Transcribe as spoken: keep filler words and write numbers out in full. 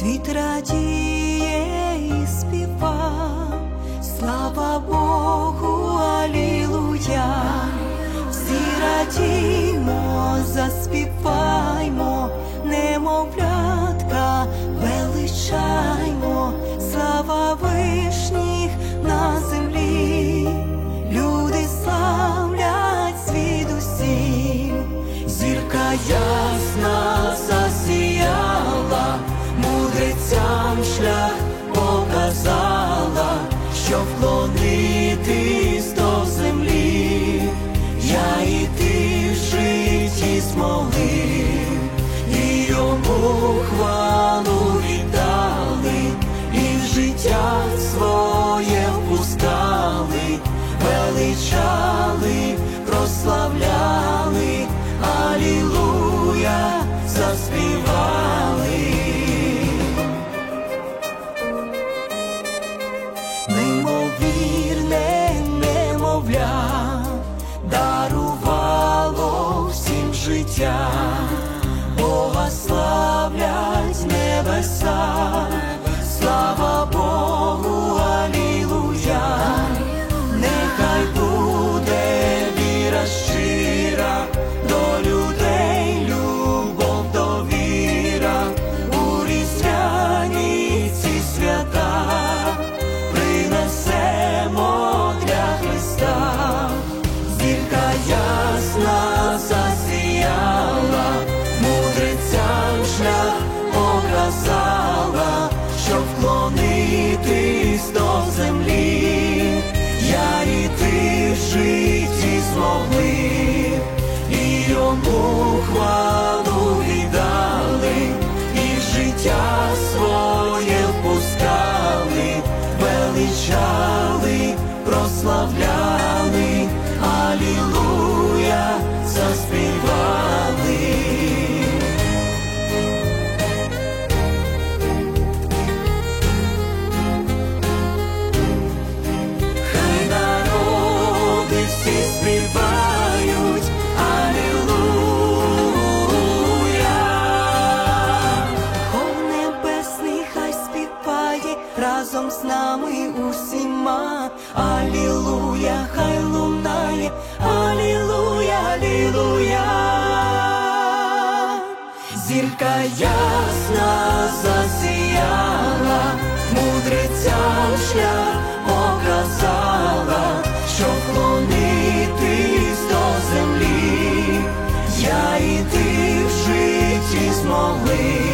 Світ радіє і співа, слава Богу, алілуя. Всі радімо, заспіваймо, немовлятка величаймо, слава вишніх на землі. Люди славлять звідусіль, зірка ясна засіяла, мудрецям шлях показала, що вклонитись до землі. Я і ти в житті змогли, і йому хвалу віддали, і в життя своє впускали, величали, прославляли, алілуя, заспівали. Неймовірне немовля дарувало всім життя, Бога славлять небеса, слава Богу, алілуя. Нехай буде віра щира, до людей любов, довіра, у різдвяні ці свята принесемо для Христа. Зірка ясна засіяла, мудрецям шлях показала, щоб вклонитись до землі. Я і ти в житті змогли, і йому хвалу віддали, і в життя своє впускали, величали, прославляли, алілуя, заспівали. Хай народи всі співають, алілуя. Хор небесний хай співає разом з нами усіма, алілуя, хай лунає, алілуя, алілуя. Зірка ясна засіяла, мудрецям шлях показала, що вклонитись до землі. Я і ти в житті змогли,